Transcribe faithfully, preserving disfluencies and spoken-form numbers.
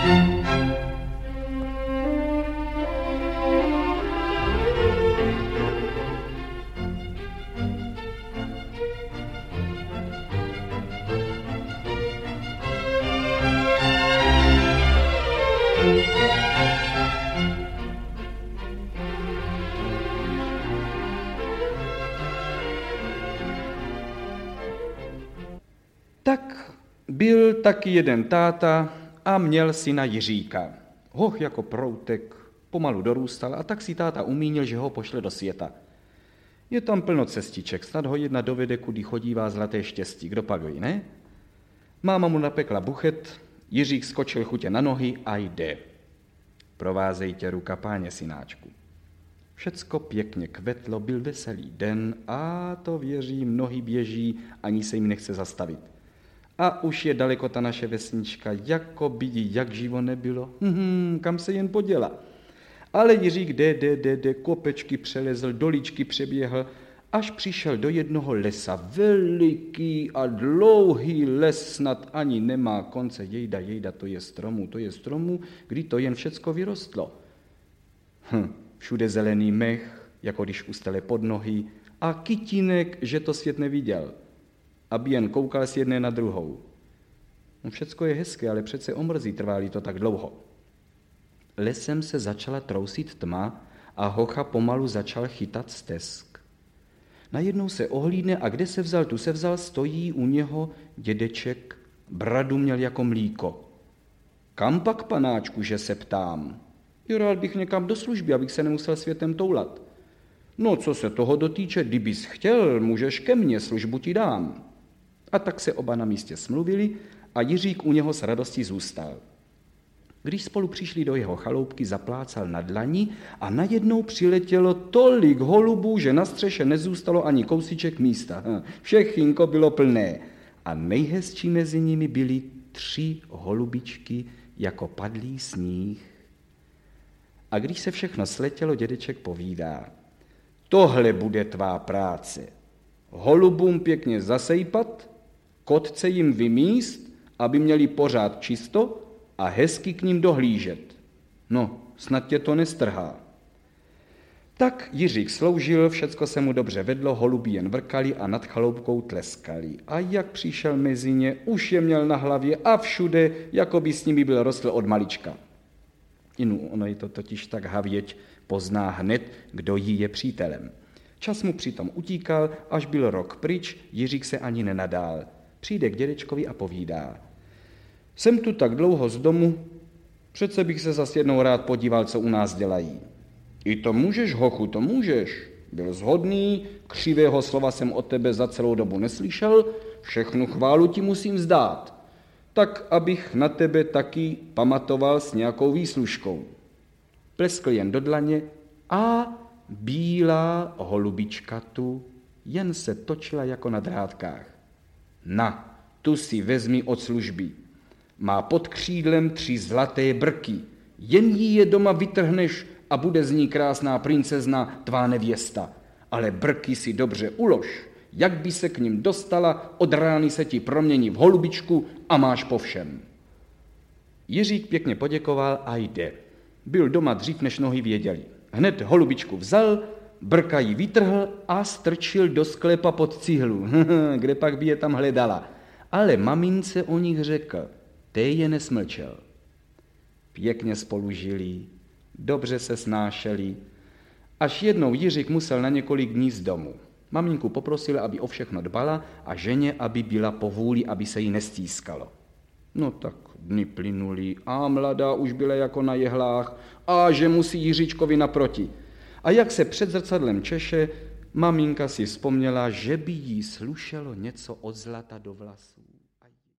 Tak byl taky jeden táta a měl syna Jiříka. Hoch jako proutek pomalu dorůstal a tak si táta umínil, že ho pošle do světa. Je tam plno cestiček, snad ho jedna dovede, kudy chodívá zlaté štěstí, kdo pak ví, ne? Máma mu napekla buchet, Jiřík skočil chutě na nohy a jde. Provázej tě ruka, páně, synáčku. Všecko pěkně kvetlo, byl veselý den a to věřím, nohy běží, ani se jim nechce zastavit. A už je daleko ta naše vesnička, jako by jí jak živo nebylo. Hmm, kam se jen poděla. Ale Jiřík jde, jde, jde, jde, kopečky přelezl, doličky přeběhl, až přišel do jednoho lesa. Veliký a dlouhý les, snad ani nemá konce. Jejda, jejda, to je stromů, to je stromů, kdy to jen všecko vyrostlo. Hm, všude zelený mech, jako když ustele pod nohy, a kytínek, že to svět neviděl, aby jen koukal z jedné na druhou. No, všecko je hezké, ale přece omrzí, trvá-li to tak dlouho. Lesem se začala trousit tma a hocha pomalu začal chytat stesk. Najednou se ohlídne a kde se vzal, tu se vzal, stojí u něho dědeček, bradu měl jako mlíko. Kam pak, panáčku, že se ptám? Jo, rád bych někam do služby, abych se nemusel světem toulat. No, co se toho dotýče, kdybys chtěl, můžeš ke mně, službu ti dám. A tak se oba na místě smluvili a Jiřík u něho s radostí zůstal. Když spolu přišli do jeho chaloupky, zaplácal na dlani a najednou přiletělo tolik holubů, že na střeše nezůstalo ani kousíček místa. Všechinko bylo plné a nejhezčí mezi nimi byly tři holubičky jako padlý sníh. A když se všechno sletělo, dědeček povídá: tohle bude tvá práce. Holubům pěkně zasejpat, kotce jim vymíst, aby měli pořád čisto a hezky k ním dohlížet. No, snad tě to nestrhá. Tak Jiřík sloužil, všecko se mu dobře vedlo, holubi jen vrkali a nad chaloupkou tleskali. A jak přišel mezi ně, už je měl na hlavě a všude, jako by s nimi byl rostl od malička. Inu, ono je to totiž tak havěť, pozná hned, kdo jí je přítelem. Čas mu přitom utíkal, až byl rok pryč, Jiřík se ani nenadál. Přijde k dědečkovi a povídá: jsem tu tak dlouho z domu, přece bych se zas jednou rád podíval, co u nás dělají. I to můžeš, hochu, to můžeš. Byl zhodný, křivého slova jsem od tebe za celou dobu neslyšel, všechnu chválu ti musím vzdát. Tak, abych na tebe taky pamatoval s nějakou výslužkou. Pleskl jen do dlaně a bílá holubička tu jen se točila jako na drátkách. Na, tu si vezmi od služby. Má pod křídlem tři zlaté brky. Jen jí je doma vytrhneš a bude z ní krásná princezna, tvá nevěsta. Ale brky si dobře ulož. Jak by se k ním dostala, od rány se ti promění v holubičku a máš po všem. Jiřík pěkně poděkoval a jde. Byl doma dřív, než nohy věděli. Hned holubičku vzal, brka jí vytrhl a strčil do sklepa pod cihlu. Kde pak by je tam hledala. Ale mamince o nich řekl, té je nesmlčel. Pěkně spolu žili, dobře se snášeli, až jednou Jiřík musel na několik dní z domu. Maminku poprosil, aby o všechno dbala a ženě, aby byla po vůli, aby se jí nestískalo. No tak dny plynuli a mladá už byla jako na jehlách a že musí Jiříčkovi naproti. A jak se před zrcadlem češe, maminka si vzpomněla, že by jí slušelo něco od zlata do vlasů.